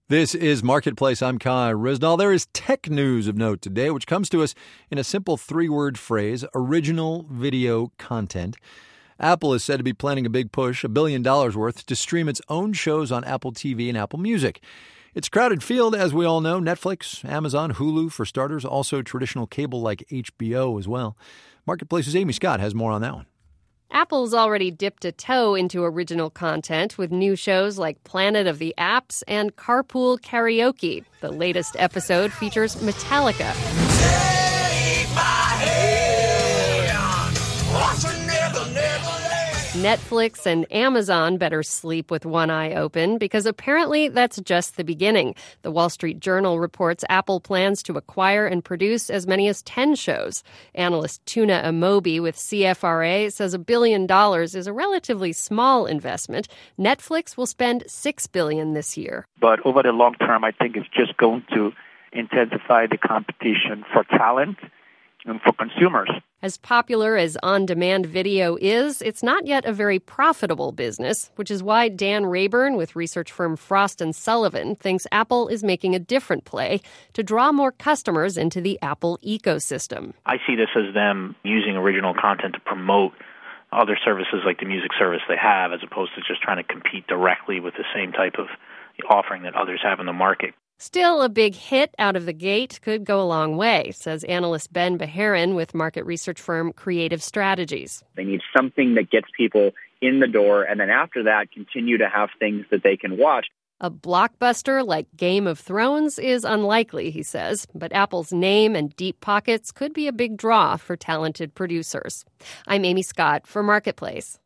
This is Marketplace. I'm Kai Risnall. There is tech news of note today, which comes to us in a simple three-word phrase, original video content. Apple is said to be planning a big push, $1 billion worth, to stream its own shows on Apple TV and Apple Music. It's a crowded field, as we all know. Netflix, Amazon, Hulu, for starters, also traditional cable like HBO as well. Marketplace's Amy Scott has more on that one. Apple's already dipped a toe into original content with new shows like Planet of the Apps and Carpool Karaoke. The latest episode features Metallica. Take my hand, never, never Netflix and Amazon better sleep with one eye open because apparently that's just the beginning. The Wall Street Journal reports Apple plans to acquire and produce as many as 10 shows. Analyst Tuna Amobi with CFRA says $1 billion is a relatively small investment. Netflix will spend $6 billion this year. But over the long term, I think it's just going to intensify the competition for talent and for consumers. As popular as on-demand video is, it's not yet a very profitable business, which is why Dan Rayburn with research firm Frost & Sullivan thinks Apple is making a different play to draw more customers into the Apple ecosystem. I see this as them using original content to promote other services like the music service they have, as opposed to just trying to compete directly with the same type of offering that others have in the market. Still, a big hit out of the gate could go a long way, says analyst Ben Beharin with market research firm Creative Strategies. They need something that gets people in the door, and then after that, continue to have things that they can watch. A blockbuster like Game of Thrones is unlikely, he says, but Apple's name and deep pockets could be a big draw for talented producers. I'm Amy Scott for Marketplace.